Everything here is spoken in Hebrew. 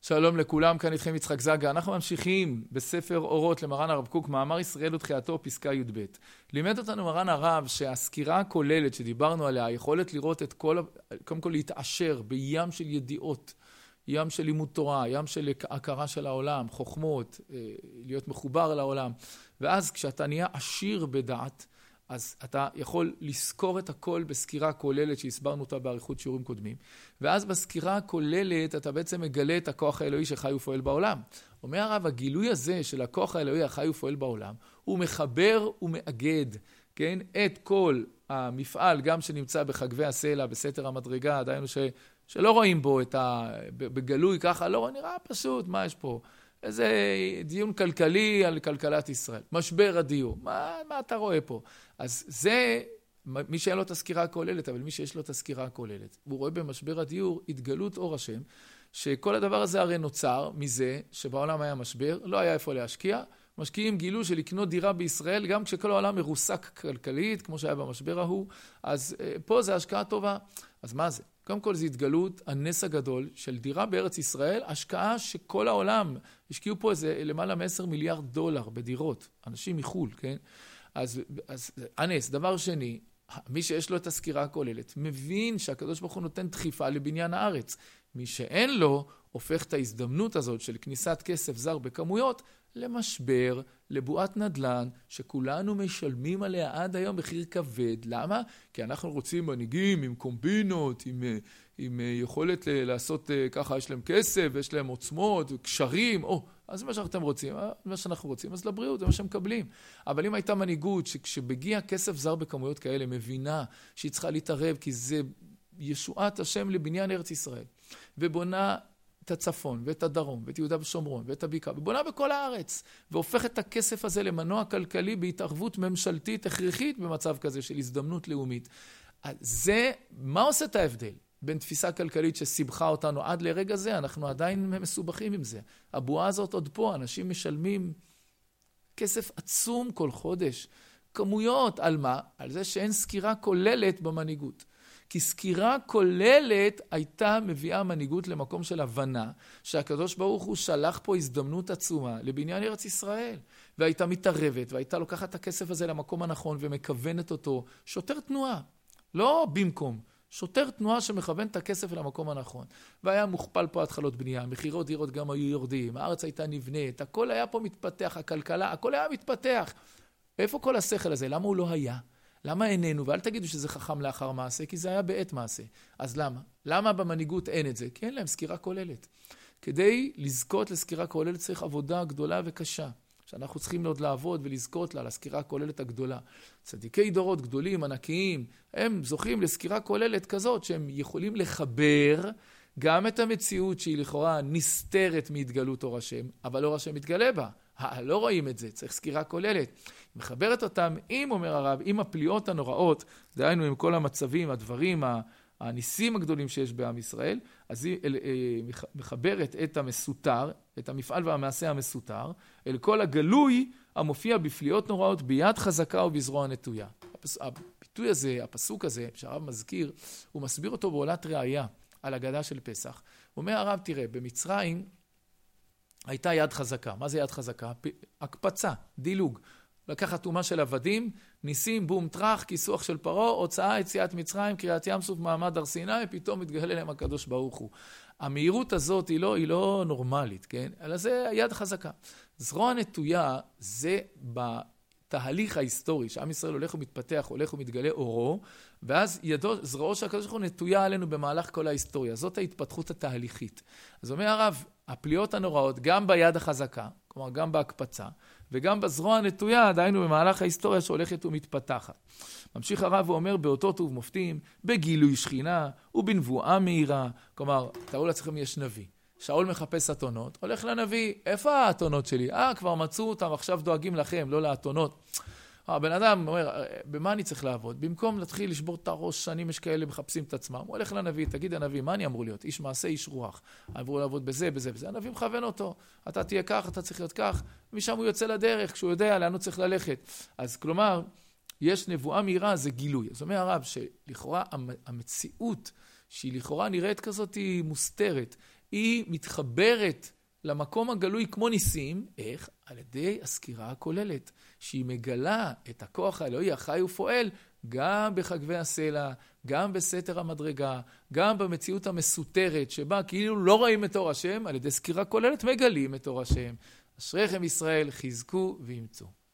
שלום לכולם, כאן איתכם יצחק זגה. אנחנו ממשיכים בספר אורות למרן הרב קוק, מאמר ישראל ותחייתו, פסקה י"ב. לימד אותנו מרן הרב שהסקירה הכוללת שדיברנו עליה, היכולת לראות את קודם כל להתעשר בים של ידיעות, ים של לימוד תורה, ים של הכרה של העולם, חוכמות, להיות מחובר לעולם. ואז כשאתה נהיה עשיר בדעת, אז אתה יכול לזכור את הכל בסקירה כוללת שהסברנו אותה בעריכות שיעורים קודמים. ואז בסקירה הכוללת אתה בעצם מגלה את הכוח האלוהי שחי ופועל בעולם. אומר הרב, הגילוי הזה של הכוח האלוהי החי ופועל בעולם, הוא מחבר ומאגד, כן? את כל המפעל, גם שנמצא בחגבי הסלע, בסתר המדרגה, דיינו שלא רואים בו בגלוי ככה, לא נראה פשוט, מה יש פה? איזה דיון כלכלי על כלכלת ישראל. משבר הדיור. מה אתה רואה פה? אז זה מי שאין לו את הסקירה הכוללת, אבל מי שיש לו את הסקירה הכוללת. הוא רואה במשבר הדיור התגלות אור השם, שכל הדבר הזה הרי נוצר מזה שבעולם היה משבר, לא היה איפה להשקיע. משקיעים גילו שלקנות דירה בישראל, גם כשכל העולם מרוסק כלכלית, כמו שהיה במשבר ההוא, אז פה זה השקעה טובה. אז מה זה? קודם כל זה התגלות הנס הגדול של דירה בארץ ישראל, השקעה שכל העולם, השקיעו פה איזה למעלה מ10 מיליארד דולר בדירות, אנשים מחול, כן? אז הנס, דבר שני, מי שיש לו את הסקירה הכוללת, מבין שהקדוש ברוך הוא נותן דחיפה לבניין הארץ. מי שאין לו, הופך את ההזדמנות הזאת של כניסת כסף זר בכמויות, למשבר, לבועת נדל"ן, שכולנו משלמים עליה עד היום מחיר כבד. למה? כי אנחנו רוצים מנהיגים עם קומבינות, עם יכולת לעשות ככה, יש להם כסף, יש להם עוצמות, קשרים, אז מה שאתם רוצים, מה שאנחנו רוצים, אז לבריאות, זה מה שמקבלים. אבל אם הייתה מנהיגות שכשבגיע כסף זר בכמויות כאלה, מבינה שהיא צריכה להתערב, כי זה ישועת השם לבניין ארץ ישראל, ובונה את הצפון, ואת הדרום, ואת יהודה ושומרון, ואת הבקעה, ובונה בכל הארץ, והופך את הכסף הזה למנוע כלכלי בהתערבות ממשלתית הכרחית במצב כזה של הזדמנות לאומית. זה, מה עושה את ההבדל? בין תפיסה כלכלית שסיבכה אותנו עד לרגע זה, אנחנו עדיין מסובכים עם זה. הבועה הזאת עוד פה, אנשים משלמים כסף עצום כל חודש. כמויות, על מה? על זה שאין סקירה כוללת במנהיגות. כי סקירה כוללת הייתה מביאה מנהיגות למקום של הבנה, שהקדוש ברוך הוא שלח פה הזדמנות עצומה לבניין ארץ ישראל, והייתה מתערבת, והייתה לוקחת את הכסף הזה למקום הנכון ומכוונת אותו, שוטר תנועה, לא במקום, שוטר תנועה שמכוון את הכסף למקום הנכון. והיה מוכפל פה התחלות בנייה, מחירות דירות גם היו יורדים, הארץ הייתה נבנית, הכל היה פה מתפתח, הכלכלה, הכל היה מתפתח. איפה כל השכל הזה? למה הוא לא היה? למה איננו? ואל תגידו שזה חכם לאחר מעשה, כי זה היה בעת מעשה. אז למה? למה במנהיגות אין את זה? כי אין להם סקירה כוללת. כדי לזכות לסקירה כוללת צריך עבודה גדולה וקשה, שאנחנו צריכים עוד לעבוד ולזכות לה, לסקירה הכוללת הגדולה. צדיקי דורות גדולים, ענקיים, הם זוכים לסקירה כוללת כזאת, שהם יכולים לחבר גם את המציאות שהיא לכאורה נסתרת מהתגלות אור השם, אבל אור השם מתגלה בה. לא רואים את זה, צריך סקירה כוללת. מחברת אותם עם, אומר הרב, עם הפליאות הנוראות, דהיינו עם כל המצבים, הדברים, הניסים הגדולים שיש בעם ישראל, אז היא מחברת את המסותר, את המפעל והמעשה המסותר, אל כל הגלוי המופיע בפליאות נוראות ביד חזקה ובזרוע נטויה. הביטוי הזה, הפסוק הזה, שהרב מזכיר, הוא מסביר אותו בעולת ראיה על הגדה של פסח. הוא אומר הרב, תראה, במצרים הייתה יד חזקה. מה זה יד חזקה? הקפצה, דילוג. לקחת תאומה של עבדים, ניסים, בום, טרח, כיסוח של פרעה, הוצאה, יציאת מצרים, קריאת ים סוף, מעמד הר סיני, פתאום מתגלה להם הקדוש ברוך הוא. המהירות הזאת היא לא נורמלית, כן? אלא זה יד חזקה. זרוע נטויה זה בתהליך ההיסטורי, שעם ישראל הולך ומתפתח, הולך ומתגלה אורו, ואז זרועו של הקדוש ברוך הוא נטויה עלינו במהלך כל ההיסטוריה. זאת ההתפתחות התהליכית. אז אומר הרב, הפליאות הנוראות, גם ביד החזקה, כלומר גם בהקפצה, וגם בזרוע הנטויה, דהיינו במהלך ההיסטוריה שהולכת ומתפתחת. ממשיך הרב ואומר, באותות ובמופתים, בגילוי שכינה ובנבואה מהירה. כלומר, תראו לעצמכם, יש נביא. שאול מחפש אתונות, הולך לנביא, איפה האתונות שלי? כבר מצאו אותם, עכשיו דואגים לכם, לא לאתונות. הבן אדם אומר, במה אני צריך לעבוד? במקום להתחיל לשבור את הראש, שנים יש כאלה מחפשים את עצמם. הוא הולך לנביא, תגיד הנביא, מה אני אמור להיות? איש מעשה, איש רוח. אמרו לעבוד בזה, בזה, בזה. הנביא מכוון אותו. אתה תהיה כך, אתה צריך להיות כך. משם הוא יוצא לדרך, כשהוא יודע לאן הוא צריך ללכת. אז כלומר, יש נבואה מהירה, זה גילוי. זאת אומרת הרב, שלכאורה המציאות, שהיא לכאורה נראית כזאת היא מוסתרת, היא מתחברת למקום הגלוי כמו ניסים. איך? על ידי הסקירה הכוללת, שהיא מגלה את הכוח האלוהי החי ופועל גם בחגבי הסלע, גם בסתר המדרגה, גם במציאות המסותרת שבה כאילו לא רואים את אור השם, על ידי סקירה כוללת מגלים את אור השם. אשריכם ישראל, חזקו ואמצו.